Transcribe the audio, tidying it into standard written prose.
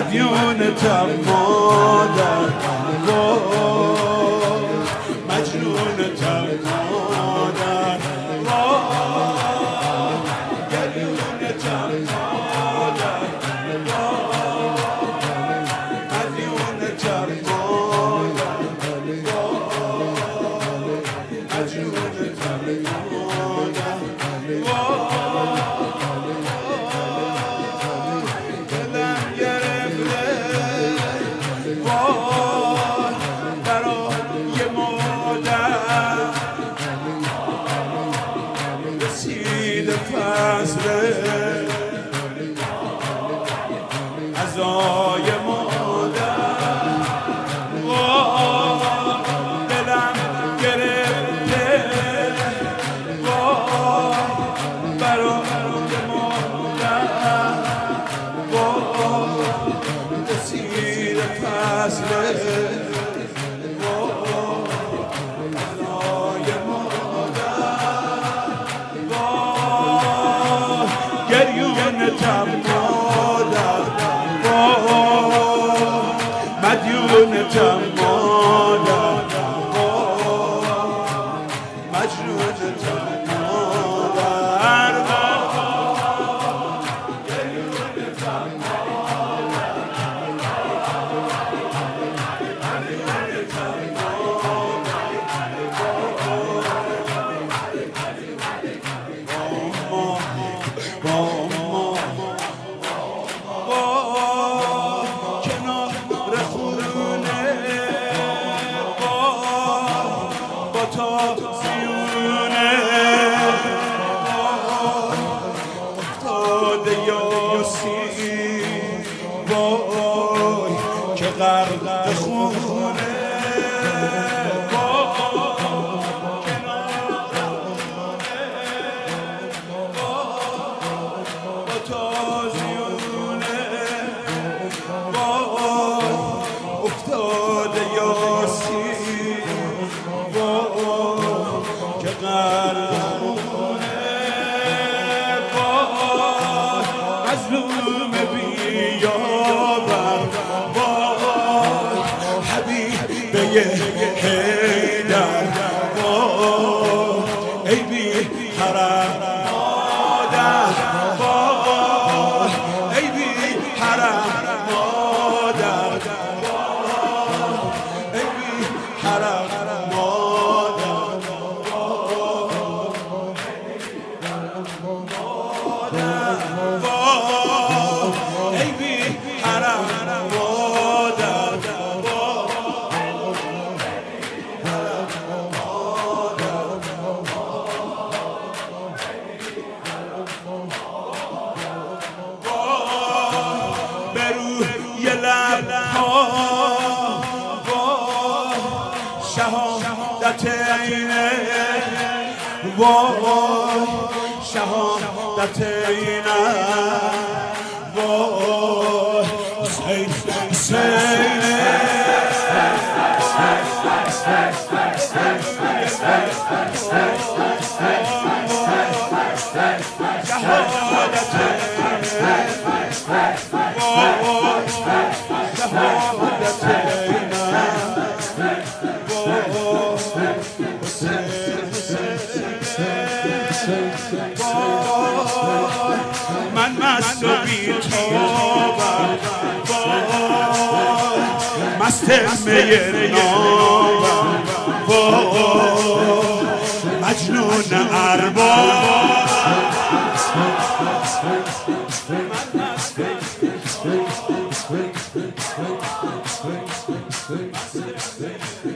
مدیونتم مادر، مجنونتم مادر، گریونتم مادر، مدیونتم مادر، مجنونتم مادر، دلم گرفته برای مادر، رسید فصل عزای مادر، دلم گرفته برای مادر، رسید فصل عزای مادر، گریونتم مادر، مدیونتم مادر، مجنونتم مادر، گریونتم کنار خونه با تازیونه افتاده یاسین، وای که غرق خونه، افتاده یاسین، که غرق خونه، مظلوم بیاور، حبیبه حیدر، ای بی حرم مادر، ای بی حرم مادر، ای بی حرم مادر، ای بی حرم مادر، بروی لبها شهادت اینه، وای شهادت اینه، وای حسین حسینه، شهادت من مست و بی‌تابم، مست می نابم، مجنون ارباب.